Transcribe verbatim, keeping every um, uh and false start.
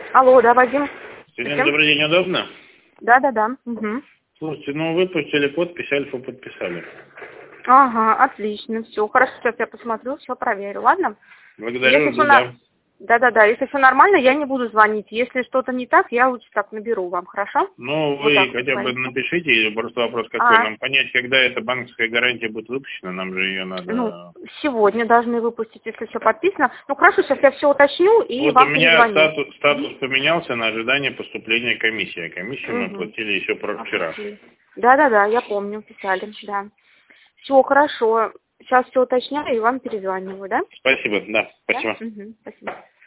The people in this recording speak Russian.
Алло, да, Вадим. Елена, добрый день, удобно? Да, да, да. Угу. Слушайте, ну выпустили подпись, альфа подписали. Ага, отлично, все. Хорошо, сейчас я посмотрю, все проверю, ладно? Благодарю, Если жду, все да. на... Да, да, да. Если все нормально, я не буду звонить. Если что-то не так, я лучше так наберу вам, хорошо? Ну, Вот вы так хотя бы позвоните. напишите, просто вопрос какой, А, нам понять, когда эта банковская гарантия будет выпущена, нам же ее ну, надо... сегодня должны выпустить, если все подписано. Ну, хорошо, сейчас я все уточню и Вот у вам меня перезвоню. статус, статус поменялся на ожидание поступления комиссии, а комиссию мы Угу. платили еще про вчера. Да, да, да, я помню, писали, да. Все, хорошо. Сейчас все уточняю и вам перезваниваю, да? Спасибо, да, Да? спасибо. Угу, спасибо.